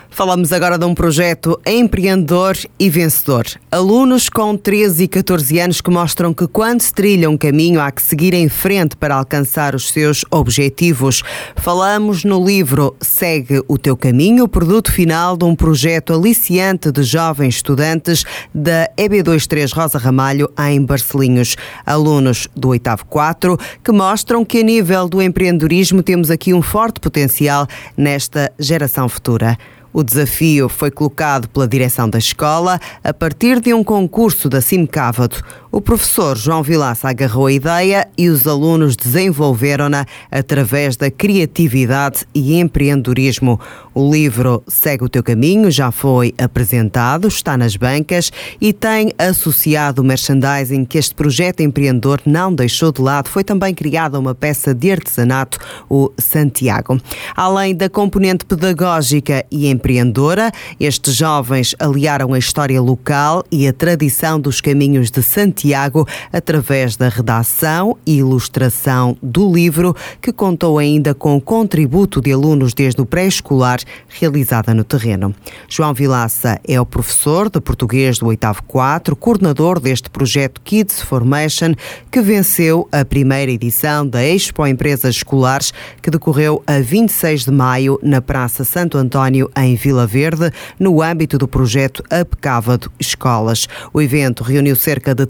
Falamos agora de um projeto empreendedor e vencedor. Alunos com 13 e 14 anos que mostram que quando se trilha um caminho há que seguir em frente para alcançar os seus objetivos. Falamos no livro Segue o Teu Caminho, o produto final de um projeto aliciante de jovens estudantes da EB23 Rosa Ramalho em Barcelinhos. Alunos do 8º 4 que mostram que a nível do empreendedorismo temos aqui um forte potencial nesta geração futura. O desafio foi colocado pela direção da escola a partir de um concurso da Cimcávado. O professor João Vilaça agarrou a ideia e os alunos desenvolveram-na através da criatividade e empreendedorismo. O livro Segue o Teu Caminho já foi apresentado, está nas bancas e tem associado o merchandising que este projeto empreendedor não deixou de lado. Foi também criada uma peça de artesanato, o Santiago. Além da componente pedagógica e empreendedora, estes jovens aliaram a história local e a tradição dos caminhos de Santiago através da redação e ilustração do livro, que contou ainda com o contributo de alunos desde o pré-escolar realizada no terreno. João Vilaça é o professor de português do 8º 4, coordenador deste projeto Kids Formation, que venceu a primeira edição da Expo Empresas Escolares, que decorreu a 26 de maio na Praça Santo António, em Vila Verde, no âmbito do projeto Apcávado Escolas. O evento reuniu cerca de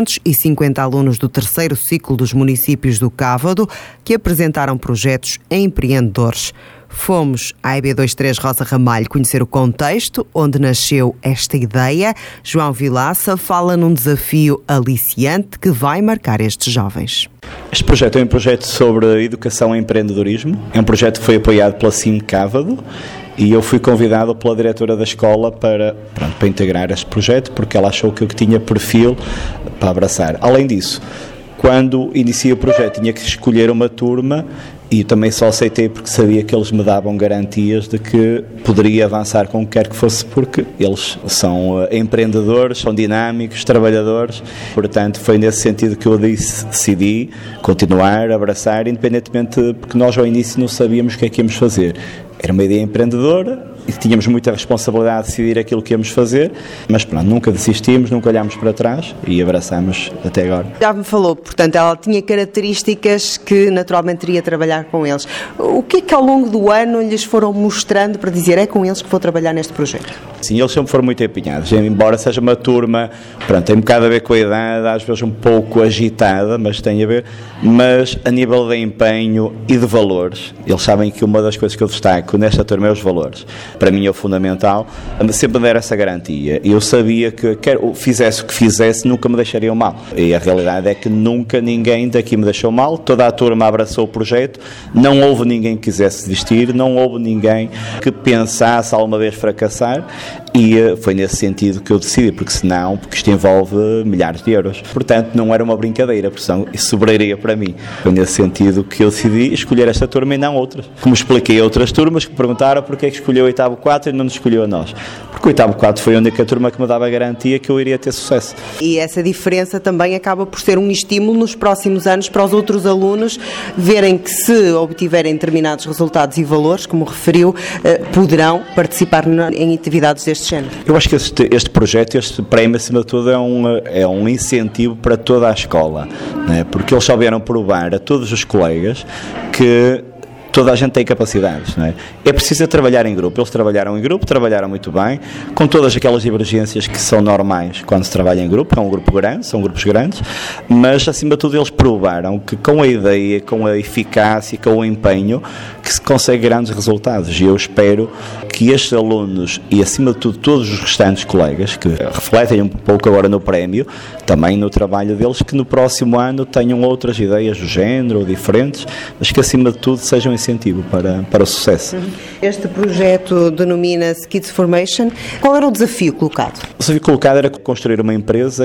350 alunos do terceiro ciclo dos municípios do Cávado, que apresentaram projetos empreendedores. Fomos à EB23 Rosa Ramalho conhecer o contexto onde nasceu esta ideia. João Vilaça fala num desafio aliciante que vai marcar estes jovens. Este projeto é um projeto sobre educação e empreendedorismo. É um projeto que foi apoiado pela Cimcávado e eu fui convidado pela diretora da escola para integrar este projeto, porque ela achou que eu tinha perfil para abraçar. Além disso, quando iniciei o projeto tinha que escolher uma turma e também só aceitei porque sabia que eles me davam garantias de que poderia avançar com o que quer que fosse, porque eles são empreendedores, são dinâmicos, trabalhadores. Portanto, foi nesse sentido que eu decidi continuar, abraçar, independentemente, porque nós ao início não sabíamos o que é que íamos fazer. Era uma ideia empreendedora e tínhamos muita responsabilidade de decidir aquilo que íamos fazer, mas pronto, nunca desistimos, nunca olhámos para trás e abraçamos até agora. Já me falou, portanto, ela tinha características que naturalmente iria trabalhar com eles. O que é que ao longo do ano lhes foram mostrando para dizer é com eles que vou trabalhar neste projeto? Sim, eles sempre foram muito empenhados, embora seja uma turma, tem um bocado a ver com a idade, às vezes um pouco agitada, mas tem a ver, mas a nível de empenho e de valores, eles sabem que uma das coisas que eu destaco nesta turma é os valores. Para mim é o fundamental, sempre me deram essa garantia. Eu sabia que, quer fizesse o que fizesse, nunca me deixariam mal. E a realidade é que nunca ninguém daqui me deixou mal, toda a turma abraçou o projeto, não houve ninguém que quisesse desistir, não houve ninguém que pensasse alguma vez fracassar, e foi nesse sentido que eu decidi, porque isto envolve milhares de euros. Portanto, não era uma brincadeira, porque senão isso sobraria para mim. Foi nesse sentido que eu decidi escolher esta turma e não outras. Como expliquei a outras turmas que perguntaram porque é que escolheu o 8º 4 e não nos escolheu a nós. Porque o 8º 4 foi a única turma que me dava a garantia que eu iria ter sucesso. E essa diferença também acaba por ser um estímulo nos próximos anos para os outros alunos verem que, se obtiverem determinados resultados e valores, como referiu, poderão participar em atividades deste género. Eu acho que este projeto, este prémio, acima de tudo, é um incentivo para toda a escola, né? Porque eles souberam provar a todos os colegas que toda a gente tem capacidades, não é? É preciso trabalhar em grupo. Eles trabalharam em grupo, trabalharam muito bem, com todas aquelas divergências que são normais quando se trabalha em grupo. É um grupo grande, são grupos grandes, mas acima de tudo eles provaram que com a ideia, com a eficácia, com o empenho, que se consegue grandes resultados. E eu espero que estes alunos e acima de tudo todos os restantes colegas que refletem um pouco agora no prémio, também no trabalho deles, que no próximo ano tenham outras ideias do género ou diferentes, mas que acima de tudo sejam incentivo para o sucesso. Este projeto denomina-se Kids Formation. Qual era o desafio colocado? O desafio colocado era construir uma empresa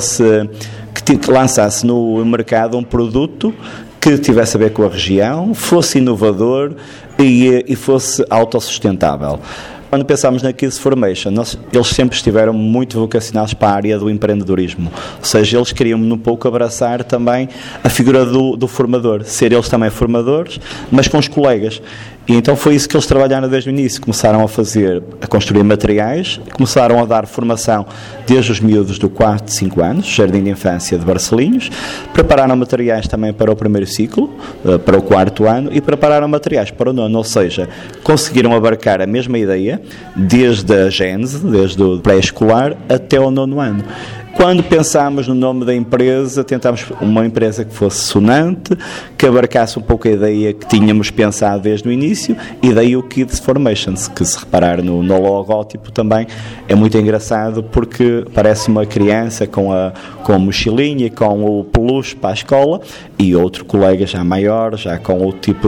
que lançasse no mercado um produto que tivesse a ver com a região, fosse inovador e fosse autossustentável. Quando pensámos na Kids Formation, eles sempre estiveram muito vocacionados para a área do empreendedorismo. Ou seja, eles queriam um pouco abraçar também a figura do formador, ser eles também formadores, mas com os colegas. E então foi isso que eles trabalharam desde o início. Começaram a construir materiais, começaram a dar formação desde os miúdos do 4, 5 anos, Jardim de Infância de Barcelinhos, prepararam materiais também para o primeiro ciclo, para o 4º ano, e prepararam materiais para o 9º, ou seja, conseguiram abarcar a mesma ideia, desde a gênese, desde o pré-escolar até o 9º ano. Quando pensámos no nome da empresa, tentámos uma empresa que fosse sonante, que abarcasse um pouco a ideia que tínhamos pensado desde o início, e daí o Kids Formations, que se reparar no logótipo também é muito engraçado, porque parece uma criança com a mochilinha e com o peluche para a escola, e outro colega já maior, já com o tipo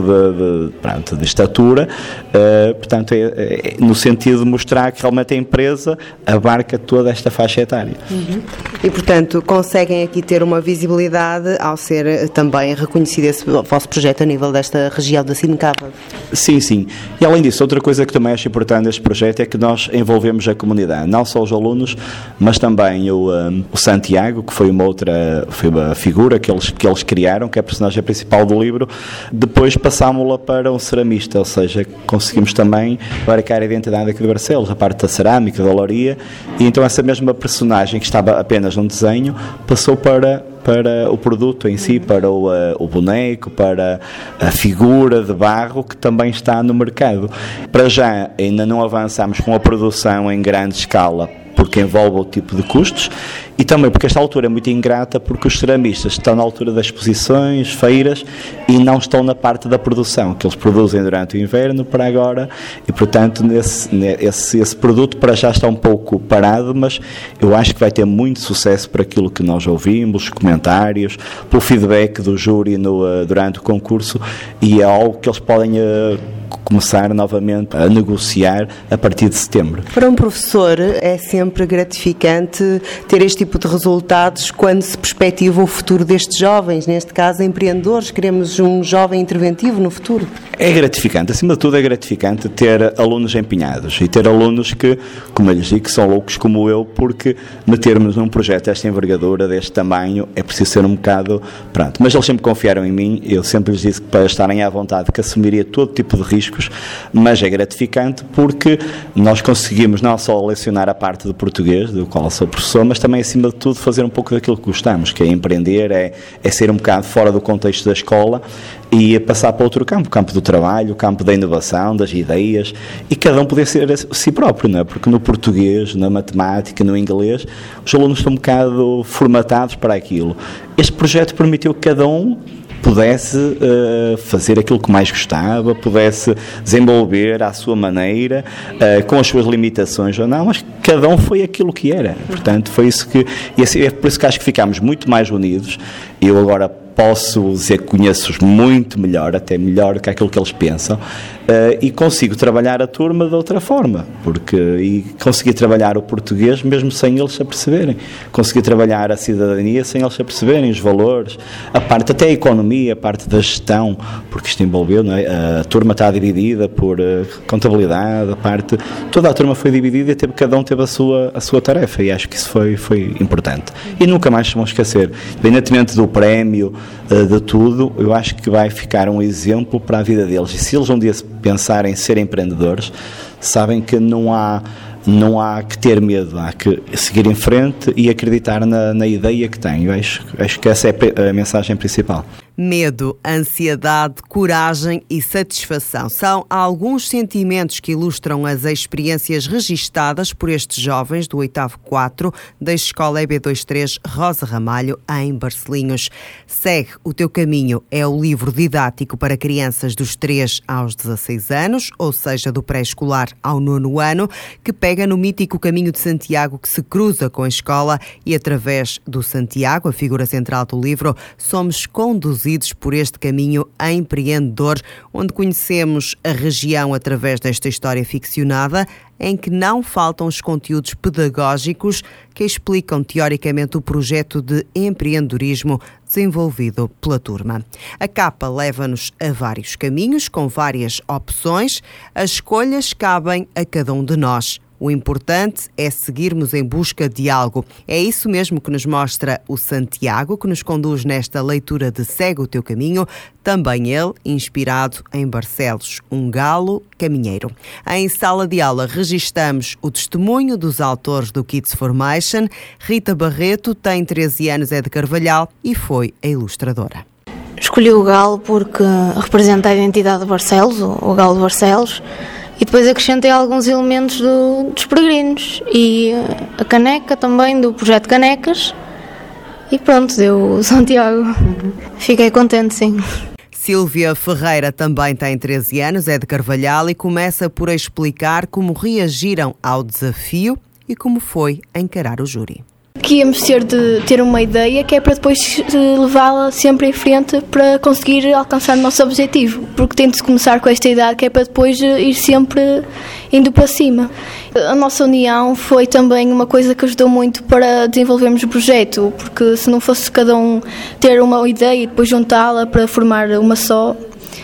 de estatura, portanto é no sentido de mostrar que realmente a empresa abarca toda esta faixa etária. E, portanto, conseguem aqui ter uma visibilidade ao ser também reconhecido esse vosso projeto a nível desta região da Sinecava. Sim, sim. E além disso, outra coisa que também acho importante neste projeto é que nós envolvemos a comunidade, não só os alunos, mas também o Santiago, que foi uma figura que eles criaram, que é a personagem principal do livro. Depois passámos-la para um ceramista, ou seja, conseguimos também abarcar a identidade aqui de Barcelos, a parte da cerâmica, da olaria, e então essa mesma personagem que estava apenas num desenho passou para o produto em si, para o boneco, para a figura de barro que também está no mercado. Para já ainda não avançamos com a produção em grande escala, porque envolve o tipo de custos, e também porque esta altura é muito ingrata, porque os ceramistas estão na altura das exposições, feiras, e não estão na parte da produção, que eles produzem durante o inverno para agora, e portanto esse produto para já está um pouco parado, mas eu acho que vai ter muito sucesso por aquilo que nós ouvimos, os comentários, pelo feedback do júri durante o concurso, e é algo que eles podem começar novamente a negociar a partir de setembro. Para um professor é sempre gratificante ter este tipo de resultados quando se perspectiva o futuro destes jovens, neste caso empreendedores. Queremos um jovem interventivo no futuro. É gratificante, acima de tudo é gratificante ter alunos empenhados e ter alunos que, como eu lhes digo, são loucos como eu, porque metermos num projeto desta envergadura, deste tamanho, é preciso ser um bocado pronto. Mas eles sempre confiaram em mim, eu sempre lhes disse que para estarem à vontade que assumiria todo tipo de riscos, mas é gratificante porque nós conseguimos não só lecionar a parte do português, do qual sou professor, mas também acima de tudo fazer um pouco daquilo que gostamos, que é empreender, é ser um bocado fora do contexto da escola e passar para outro campo, o campo do trabalho, o campo da inovação, das ideias, e cada um poder ser si próprio, não é? Porque no português, na matemática, no inglês, os alunos estão um bocado formatados para aquilo. Este projeto permitiu que cada um pudesse fazer aquilo que mais gostava, pudesse desenvolver à sua maneira, com as suas limitações ou não, mas cada um foi aquilo que era. Portanto, foi isso que... E é por isso que acho que ficámos muito mais unidos. Eu agora posso dizer que conheço-os muito melhor, até melhor que aquilo que eles pensam, e consigo trabalhar a turma de outra forma, e consegui trabalhar o português mesmo sem eles se aperceberem, consegui trabalhar a cidadania sem eles se aperceberem, os valores, a parte, até a economia, a parte da gestão, porque isto envolveu, não é? A turma está dividida por contabilidade, toda a turma foi dividida e cada um teve a sua tarefa, e acho que isso foi importante. E nunca mais se vão esquecer, independentemente do prémio, de tudo, eu acho que vai ficar um exemplo para a vida deles, e se eles um dia pensarem em ser empreendedores, sabem que não há que ter medo, há que seguir em frente e acreditar na ideia que têm. Eu acho que essa é a mensagem principal. Medo, ansiedade, coragem e satisfação são alguns sentimentos que ilustram as experiências registadas por estes jovens do 8º 4 da Escola EB23 Rosa Ramalho, em Barcelinhos. Segue o Teu Caminho é o livro didático para crianças dos 3 aos 16 anos, ou seja, do pré-escolar ao 9º ano, que pega no mítico caminho de Santiago que se cruza com a escola e, através do Santiago, a figura central do livro, somos conduzidos por este caminho empreendedor, onde conhecemos a região através desta história ficcionada, em que não faltam os conteúdos pedagógicos que explicam teoricamente o projeto de empreendedorismo desenvolvido pela turma. A capa leva-nos a vários caminhos, com várias opções. As escolhas cabem a cada um de nós. O importante é seguirmos em busca de algo. É isso mesmo que nos mostra o Santiago, que nos conduz nesta leitura de Segue o Teu Caminho, também ele inspirado em Barcelos, um galo caminheiro. Em sala de aula registamos o testemunho dos autores do Kids Formation. Rita Barreto tem 13 anos, é de Carvalhal e foi a ilustradora. Escolhi o galo porque representa a identidade de Barcelos, o galo de Barcelos. E depois acrescentei alguns elementos dos peregrinos e a caneca também, do projeto Canecas. E pronto, deu o Santiago. Fiquei contente, sim. Sílvia Ferreira também tem 13 anos, é de Carvalhal e começa por explicar como reagiram ao desafio e como foi encarar o júri. Que íamos ter uma ideia que é para depois levá-la sempre em frente para conseguir alcançar o nosso objetivo, porque tem de começar com esta idade que é para depois ir sempre indo para cima. A nossa união foi também uma coisa que ajudou muito para desenvolvermos o projeto, porque se não fosse cada um ter uma ideia e depois juntá-la para formar uma só,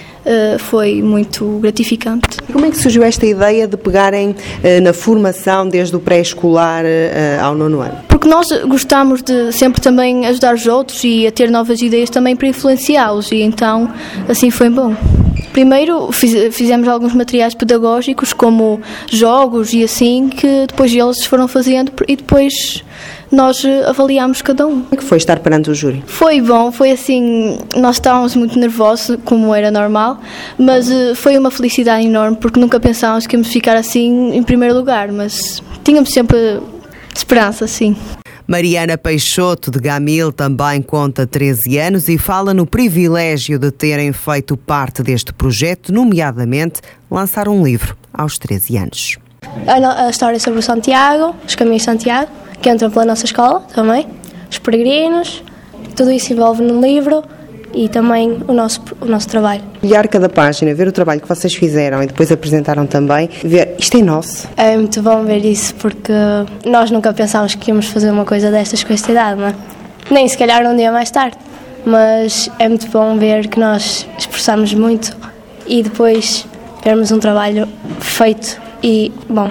foi muito gratificante. Como é que surgiu esta ideia de pegarem na formação desde o pré-escolar ao 9º ano? Porque nós gostamos de sempre também ajudar os outros e a ter novas ideias também para influenciá-los e então assim foi bom. Primeiro fizemos alguns materiais pedagógicos como jogos e assim que depois eles foram fazendo e depois nós avaliámos cada um. Como é que foi estar perante o júri? Foi bom, foi assim, nós estávamos muito nervosos, como era normal, mas foi uma felicidade enorme, porque nunca pensávamos que íamos ficar assim em primeiro lugar, mas tínhamos sempre esperança, sim. Mariana Peixoto, de Gamil, também conta 13 anos e fala no privilégio de terem feito parte deste projeto, nomeadamente lançar um livro aos 13 anos. A história sobre o Santiago, os caminhos de Santiago, que entram pela nossa escola também, os peregrinos, tudo isso envolve no livro e também o nosso trabalho. Olhar cada página, ver o trabalho que vocês fizeram e depois apresentaram também, ver isto é nosso. É muito bom ver isso porque nós nunca pensámos que íamos fazer uma coisa destas com esta idade, não é? Nem se calhar um dia mais tarde, mas é muito bom ver que nós esforçamos muito e depois vermos um trabalho feito e bom.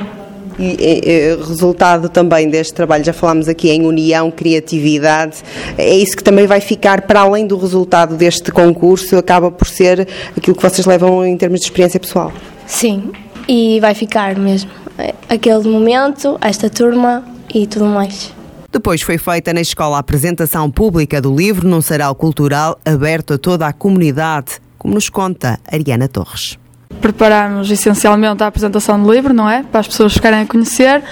E resultado também deste trabalho, já falámos aqui em união, criatividade, é isso que também vai ficar para além do resultado deste concurso, acaba por ser aquilo que vocês levam em termos de experiência pessoal. Sim, e vai ficar mesmo, aquele momento, esta turma e tudo mais. Depois foi feita na escola a apresentação pública do livro num sarau cultural aberto a toda a comunidade, como nos conta Ariana Torres. Preparámos essencialmente a apresentação do livro, não é? Para as pessoas ficarem a conhecer.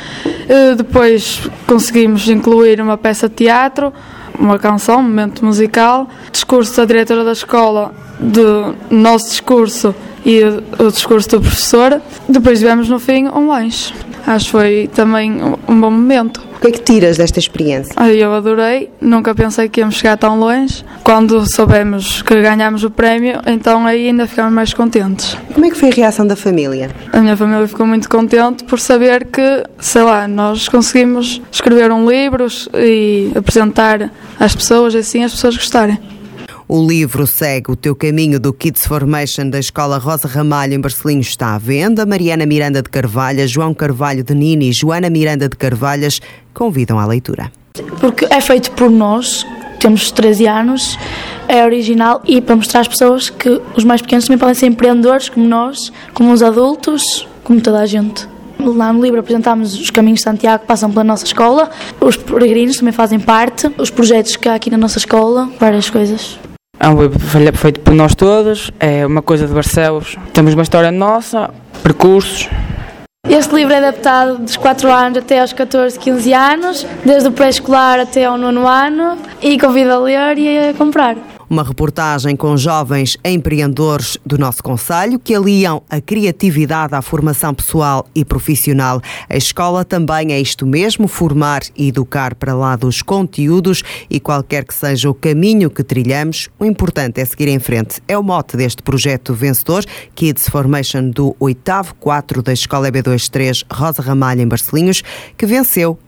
Depois conseguimos incluir uma peça de teatro, uma canção, um momento musical, discurso da diretora da escola, do nosso discurso e o discurso do professor. Depois tivemos no fim um lanche. Acho que foi também um bom momento. O que é que tiras desta experiência? Eu adorei, nunca pensei que íamos chegar tão longe. Quando soubemos que ganhámos o prémio, então aí ainda ficámos mais contentes. Como é que foi a reação da família? A minha família ficou muito contente por saber que, sei lá, nós conseguimos escrever um livro e apresentar às pessoas, assim as pessoas gostarem. O livro Segue o Teu Caminho do Kids Formation da Escola Rosa Ramalho em Barcelinhos está à venda. Mariana Miranda de Carvalhas, João Carvalho de Nini e Joana Miranda de Carvalhas convidam à leitura. Porque é feito por nós, temos 13 anos, é original e para mostrar às pessoas que os mais pequenos também podem ser empreendedores como nós, como os adultos, como toda a gente. Lá no livro apresentámos os caminhos de Santiago que passam pela nossa escola, os peregrinos também fazem parte, os projetos que há aqui na nossa escola, várias coisas. É um livro feito por nós todos, é uma coisa de Barcelos. Temos uma história nossa, percursos. Este livro é adaptado dos 4 anos até aos 14, 15 anos, desde o pré-escolar até ao 9º ano, e convido a ler e a comprar. Uma reportagem com jovens empreendedores do nosso concelho que aliam a criatividade à formação pessoal e profissional. A escola também é isto mesmo, formar e educar para lá dos conteúdos e qualquer que seja o caminho que trilhamos, o importante é seguir em frente. É o mote deste projeto vencedor, Kids Formation do 8º quadro da Escola EB23 Rosa Ramalho em Barcelinhos, que venceu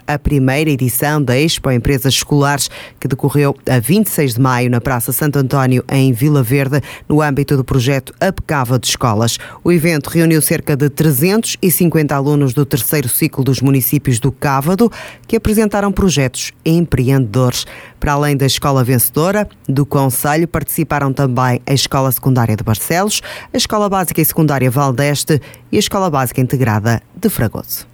a primeira edição da Expo Empresas Escolares, que decorreu a 26 de maio na Praça Santo António, em Vila Verde, no âmbito do projeto Apecava de Escolas. O evento reuniu cerca de 350 alunos do terceiro ciclo dos municípios do Cávado, que apresentaram projetos empreendedores. Para além da Escola Vencedora do Concelho, participaram também a Escola Secundária de Barcelos, a Escola Básica e Secundária Valdeste e a Escola Básica Integrada de Fragoso.